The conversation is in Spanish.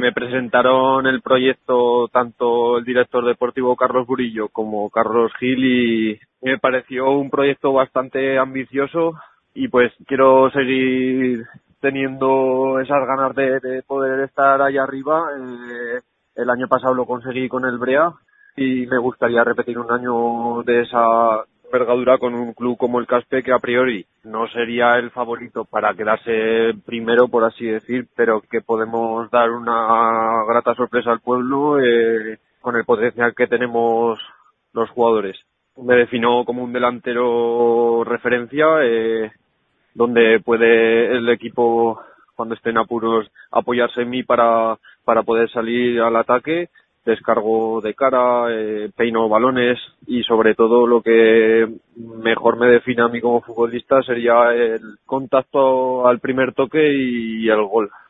Me presentaron el proyecto tanto el director deportivo Carlos Burillo como Carlos Gil y me pareció un proyecto bastante ambicioso y pues quiero seguir teniendo esas ganas de poder estar ahí arriba. El año pasado lo conseguí con el Brea y me gustaría repetir un año de esa envergadura con un club como el Caspe, que a priori no sería el favorito para quedarse primero, por así decir, pero que podemos dar una grata sorpresa al pueblo con el potencial que tenemos los jugadores. Me defino como un delantero referencia, donde puede el equipo, cuando esté en apuros, apoyarse en mí para poder salir al ataque. Descargo de cara, peino balones y sobre todo lo que mejor me define a mí como futbolista sería el contacto al primer toque y el gol.